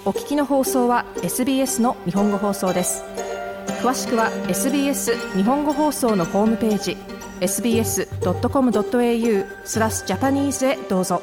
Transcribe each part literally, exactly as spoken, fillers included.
お聞きの放送は エスビーエス の日本語放送です。詳しくは エスビーエス 日本語放送のホームページ エスビーエスドットコムドットエーユー スラスジャパニーズへどうぞ。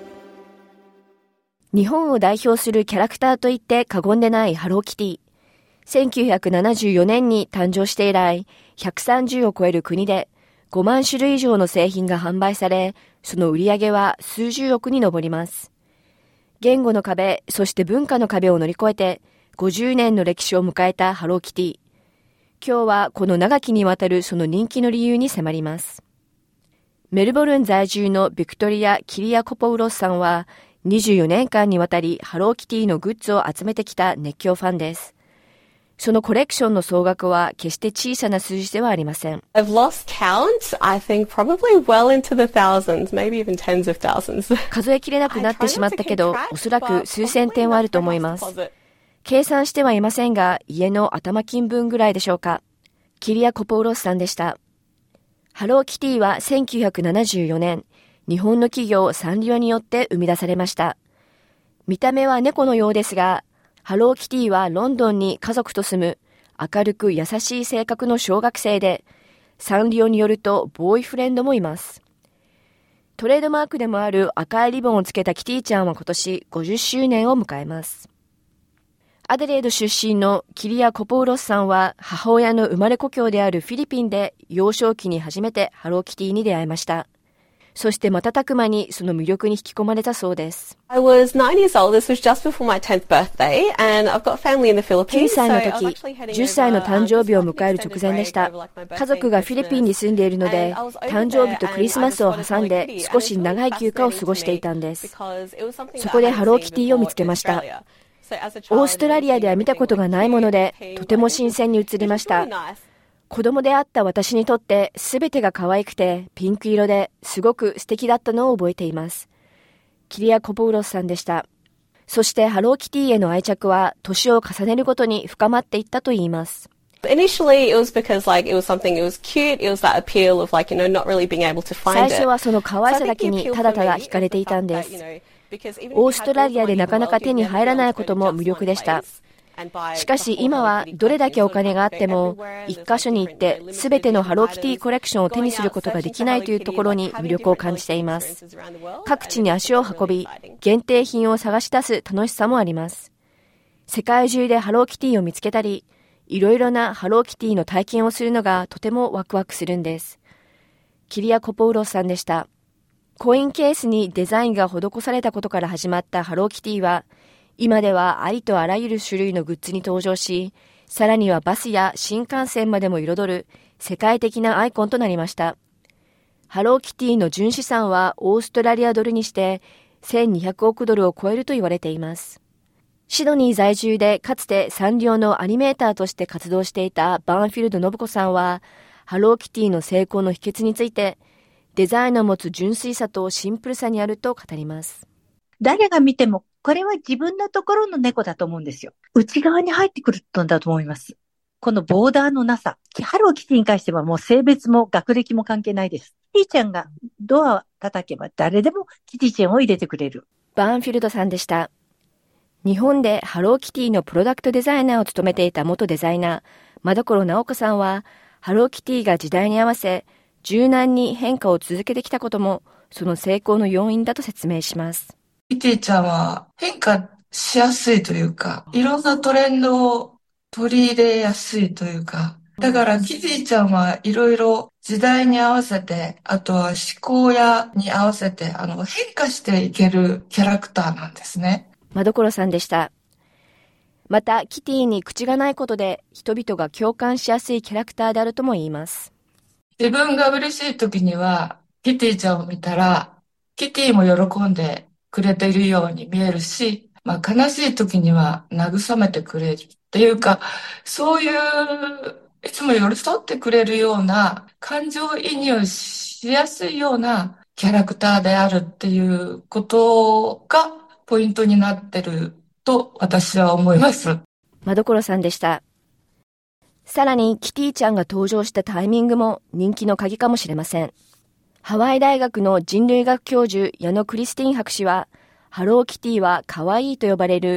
日本を代表するキャラクターといって過言でないハローキティ。せんきゅうひゃくななじゅうよねんに誕生して以来、ひゃくさんじゅうを超える国でごまん種類以上の製品が販売され、その売り上げは数十億に上ります。言語の壁、そして文化の壁を乗り越えてごじゅうねんの歴史を迎えたハローキティ。今日はこの長きにわたるその人気の理由に迫ります。メルボルン在住のビクトリア・キリアコポウロスさんはにじゅうよねんかんにわたりハローキティのグッズを集めてきた熱狂ファンです。そのコレクションの総額は決して小さな数字ではありません。 I've lost count. I think probably well into the thousands, maybe even tens of thousands. 数えきれなくなってしまったけど、おそらく数千点はあると思います。計算してはいませんが、家の頭金分ぐらいでしょうか。キリア・コポウロスさんでした。ハローキティはせんきゅうひゃくななじゅうよねん、日本の企業サンリオによって生み出されました。見た目は猫のようですが、ハローキティはロンドンに家族と住む明るく優しい性格の小学生で、サンリオによるとボーイフレンドもいます。トレードマークでもある赤いリボンをつけたキティちゃんは今年ごじゅっしゅうねんを迎えます。アデレード出身のキリア・コポウロスさんは母親の生まれ故郷であるフィリピンで幼少期に初めてハローキティに出会いました。そして瞬く間にその魅力に引き込まれたそうです。 I was nine years old. This was just before my tenth birthday, and I've got family in the Philippines. きゅうさいの時、じゅっさいの誕生日を迎える直前でした。家族がフィリピンに住んでいるので、誕生日とクリスマスを挟んで少し長い休暇を過ごしていたんです。そこでハローキティを見つけました。オーストラリアでは見たことがないもので、とても新鮮に映りました。子供であった私にとって全てが可愛くてピンク色ですごく素敵だったのを覚えています。キリア・コポウロスさんでした。そしてハローキティへの愛着は年を重ねるごとに深まっていったといいます。 Initially, it was because like it was something, it was cute, it was that appeal of like, you know, not really being able to find it. 最初はその可愛さだけにただただ惹かれていたんです。オーストラリアでなかなか手に入らないことも魅力でした。しかし今はどれだけお金があっても一箇所に行って全てのハローキティコレクションを手にすることができないというところに魅力を感じています。各地に足を運び限定品を探し出す楽しさもあります。世界中でハローキティを見つけたりいろいろなハローキティの体験をするのがとてもワクワクするんです。キリア・コポウロスさんでした。コインケースにデザインが施されたことから始まったハローキティは今ではありとあらゆる種類のグッズに登場し、さらにはバスや新幹線までも彩る世界的なアイコンとなりました。ハローキティの純資産はオーストラリアドルにしてせんにひゃくおくドルを超えると言われています。シドニー在住でかつてサンリオのアニメーターとして活動していたバーンフィルド信子さんは、ハローキティの成功の秘訣について、デザインの持つ純粋さとシンプルさにあると語ります。 誰が見てもこれは自分のところの猫だと思うんですよ。内側に入ってくるんだと思います。このボーダーのなさ。ハローキティに関してはもう性別も学歴も関係ないです。キティちゃんがドアを叩けば誰でもキティちゃんを入れてくれる。 バーンフィルドさんでした。日本でハローキティのプロダクトデザイナーを務めていた元デザイナー、真所直子さんは、ハローキティが時代に合わせ、柔軟に変化を続けてきたことも、その成功の要因だと説明します。 キティちゃんは変化しやすいというか、いろんなトレンドを取り入れやすいというか、だからキティちゃんはいろいろ時代に合わせて、あとは思考やに合わせて、あの変化していけるキャラクターなんですね。 真所さんでした。また、キティに口がないことで人々が共感しやすいキャラクターであるとも言います。 自分が嬉しい時には、キティちゃんを見たら、キティも喜んでくれているように見えるし、まあ、悲しい時には慰めてくれるっていうか、そういういつも寄り添ってくれるような感情移入しやすいようなキャラクターであるっていうことがポイントになってると私は思います。 真所さんでした。さらにキティちゃんが登場したタイミングも人気の鍵かもしれません。ハワイ大学の人類学教授矢野クリスティン博士は、ハローキティは可愛いと呼ばれる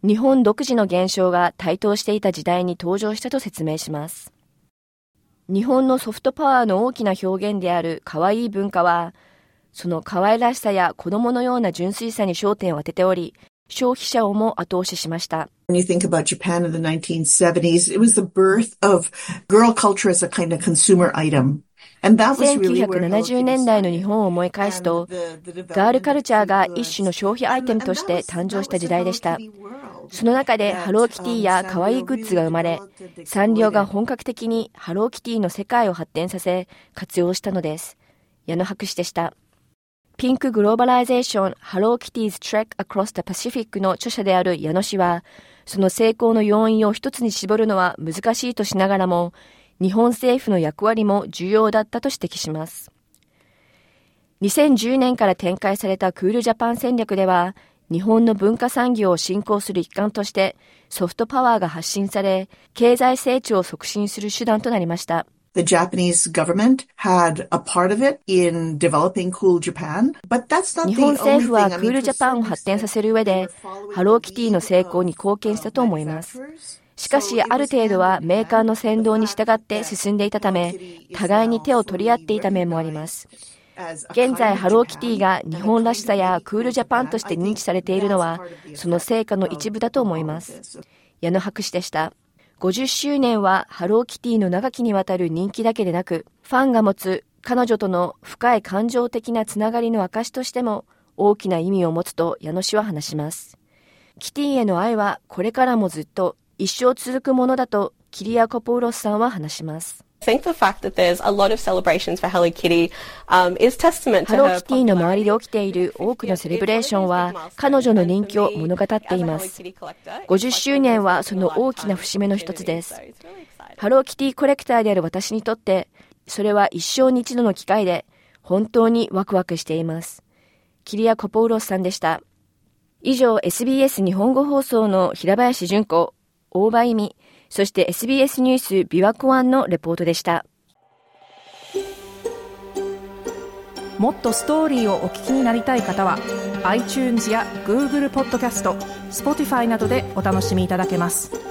日本独自の現象が台頭していた時代に登場したと説明します。日本のソフトパワーの大きな表現である可愛い文化は、その可愛らしさや子供のような純粋さに焦点を当てており、消費者をも後押ししました。 When you think about Japan in the nineteen seventies, it was the birth of girl culture as a kind of consumer item. せんきゅうひゃくななじゅうねんだいの日本を思い返すと、ガールカルチャーが一種の消費アイテムとして誕生した時代でした。その中でハローキティや可愛いグッズが生まれ、サンリオが本格的にハローキティの世界を発展させ、活用したのです。矢野博士でした。ピンクグローバライゼーションハローキティ 's Trek Across the Pacific の著者である矢野氏は、その成功の要因を一つに絞るのは難しいとしながらも、日本政府の役割も重要だったと指摘します。にせんじゅうねんから展開されたクールジャパン戦略では、日本の文化産業を振興する一環としてソフトパワーが発信され、経済成長を促進する手段となりました。 The Japanese government had a part of it in developing Cool Japan, but that's not the only thing. 日本政府はクールジャパンを発展させる上で、ハローキティの成功に貢献したと思います。しかし、ある程度はメーカーの先導に従って進んでいたため、互いに手を取り合っていた面もあります。現在、ハローキティが日本らしさやクールジャパンとして認知されているのは、その成果の一部だと思います。矢野博士でした。ごじゅっしゅうねんはハローキティの長きにわたる人気だけでなく、ファンが持つ彼女との深い感情的なつながりの証としても大きな意味を持つと矢野氏は話します。キティへの愛はこれからもずっと一生続くものだとキリア・コポウロスさんは話します。 I think the fact that there's a lot of celebrations for Hello Kitty um, is testament to her. ハローキティの周りで起きている多くのセレブレーションは彼女の人気を物語っています。ごじゅっしゅうねんはその大きな節目の一つです。ハローキティコレクターである私にとってそれは一生に一度の機会で本当にワクワクしています。キリア・コポウロスさんでした。以上 エスビーエス 日本語放送の平林純子、大場意味、そして エスビーエス ニュース琵琶湖湾のレポートでした。 もっとストーリーをお聞きになりたい方は iTunes や Google ポッドキャスト、Spotify などでお楽しみいただけます。